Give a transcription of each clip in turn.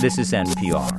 This is NPR.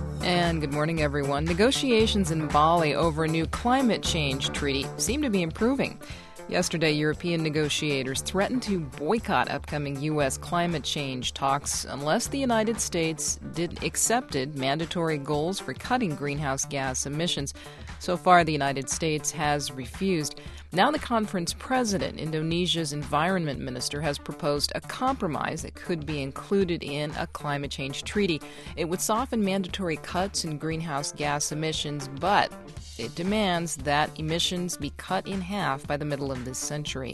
And good morning, everyone. Negotiations in Bali over a new climate change treaty seem to be improving. Yesterday, European negotiators threatened to boycott upcoming U.S. climate change talks unless the United States accepted mandatory goals for cutting greenhouse gas emissions. So far, the United States has refused. Now the conference president, Indonesia's environment minister, has proposed a compromise that could be included in a climate change treaty. It would soften mandatory cuts in greenhouse gas emissions, but it demands that emissions be cut in half by the middle of this century.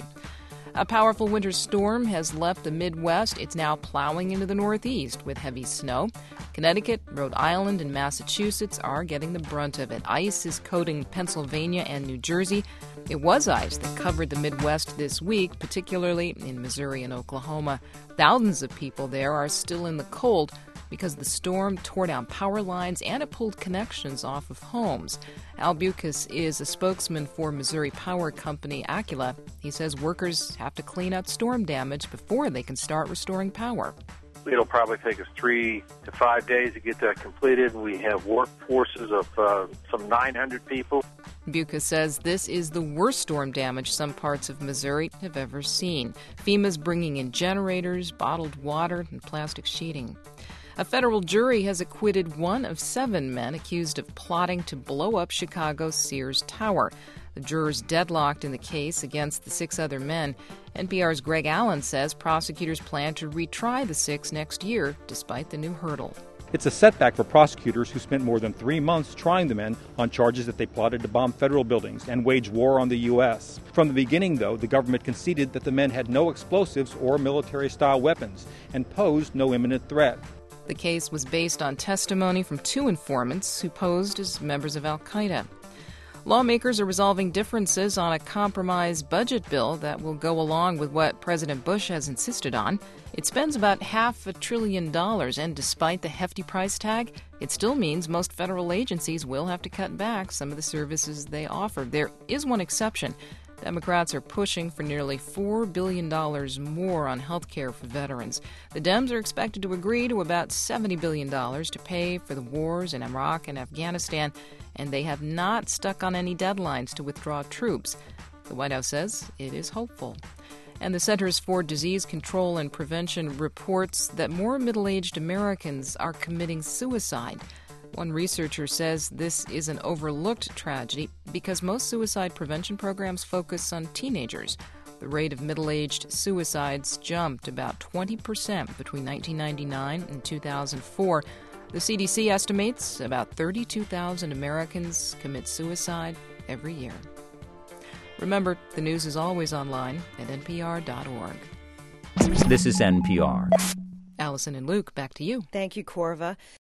A powerful winter storm has left the Midwest. It's now plowing into the Northeast with heavy snow. Connecticut, Rhode Island, and Massachusetts are getting the brunt of it. Ice is coating Pennsylvania and New Jersey. It was ice that covered the Midwest this week, particularly in Missouri and Oklahoma. Thousands of people there are still in the cold because the storm tore down power lines and it pulled connections off of homes. Al Bucas is a spokesman for Missouri power company Aquila. He says workers have to clean up storm damage before they can start restoring power. It'll probably take us 3 to 5 days to get that completed. We have workforces of some 900 people. Bucas says this is the worst storm damage some parts of Missouri have ever seen. FEMA's bringing in generators, bottled water, and plastic sheeting. A federal jury has acquitted one of 7 men accused of plotting to blow up Chicago's Sears Tower. The jurors deadlocked in the case against the 6 other men. NPR's Greg Allen says prosecutors plan to retry the 6 next year, despite the new hurdle. It's a setback for prosecutors who spent more than 3 months trying the men on charges that they plotted to bomb federal buildings and wage war on the U.S. From the beginning, though, the government conceded that the men had no explosives or military-style weapons and posed no imminent threat. The case was based on testimony from 2 informants who posed as members of al-Qaeda. Lawmakers are resolving differences on a compromise budget bill that will go along with what President Bush has insisted on. It spends about $500 billion, and despite the hefty price tag, it still means most federal agencies will have to cut back some of the services they offer. There is one exception. Democrats are pushing for nearly $4 billion more on health care for veterans. The Dems are expected to agree to about $70 billion to pay for the wars in Iraq and Afghanistan, and they have not stuck on any deadlines to withdraw troops. The White House says it is hopeful. And the Centers for Disease Control and Prevention reports that more middle-aged Americans are committing suicide. One researcher says this is an overlooked tragedy because most suicide prevention programs focus on teenagers. The rate of middle-aged suicides jumped about 20% between 1999 and 2004. The CDC estimates about 32,000 Americans commit suicide every year. Remember, the news is always online at npr.org. This is NPR. Allison and Luke, back to you. Thank you, Corva.